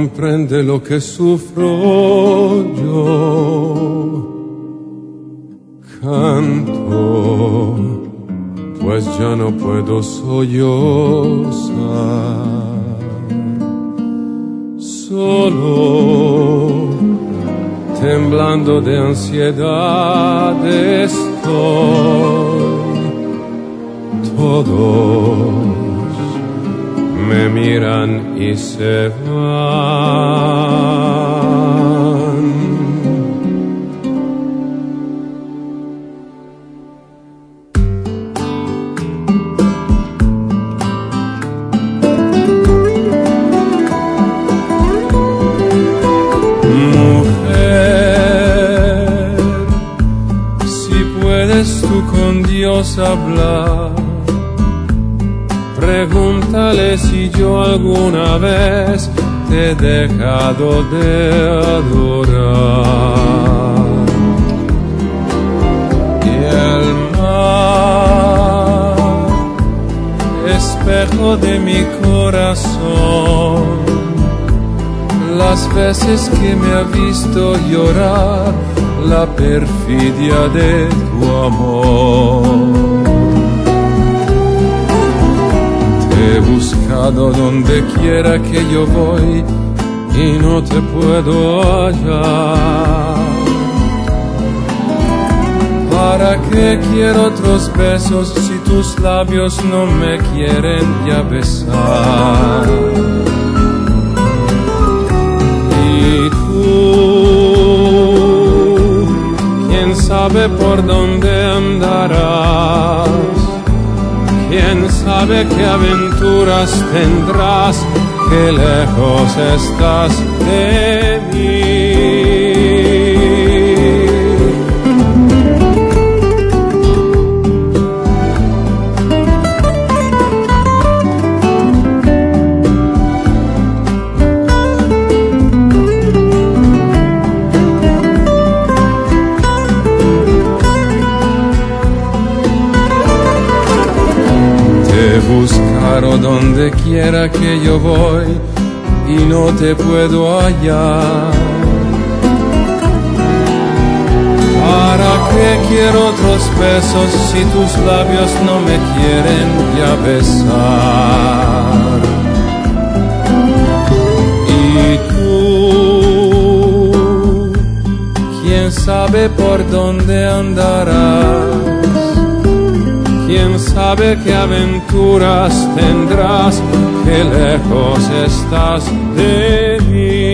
comprende lo que sufro yo. Canto, pues ya no puedo sollozar. Solo, temblando de ansiedad estoy. Todos me miran y se van. Mujer, si puedes tú con Dios hablar, pregúntale si yo alguna vez te he dejado de adorar. Y el mar, espejo de mi corazón, las veces que me ha visto llorar, la perfidia de tu amor. He buscado donde quiera que yo voy y no te puedo hallar. ¿Para qué quiero otros besos si tus labios no me quieren ya besar? Y tú, ¿quién sabe por dónde andarás? ¿Quién sabe qué aventuras tendrás? Qué lejos estás de mí. Buscar donde quiera que yo voy y no te puedo hallar. ¿Para qué quiero otros besos si tus labios no me quieren ya besar? Y tú, ¿quién sabe por dónde andarás? ¿Quién sabe qué aventuras tendrás? Qué lejos estás de mí.